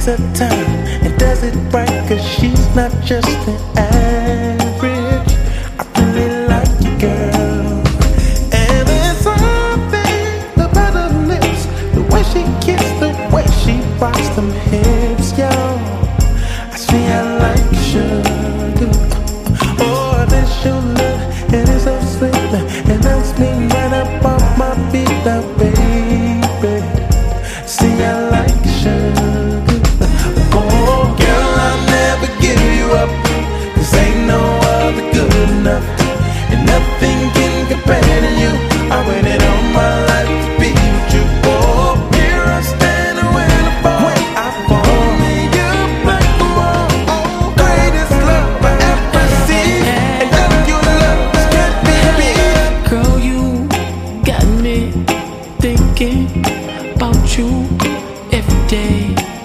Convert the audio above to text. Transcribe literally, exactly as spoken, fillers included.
takes her time and does it right, cause she's not just an average. I really like you, girl. And there's something about her lips, the way she kissed, the way she rocks them hips, yo. I see I like you, sugar. Oh, this your love, it is so sweet, and that's me right up off my feet now, baby. See I like you, sugar. Oh, girl, I'll never give you up, cause ain't no other good enough, and nothing can compare to you. I waited all my life to be with you. Oh, here I stand when I fall. When I fall, only you break the wall. Oh, greatest love I ever seen, and now your love can't be beat. Girl, you got me thinking about you every day.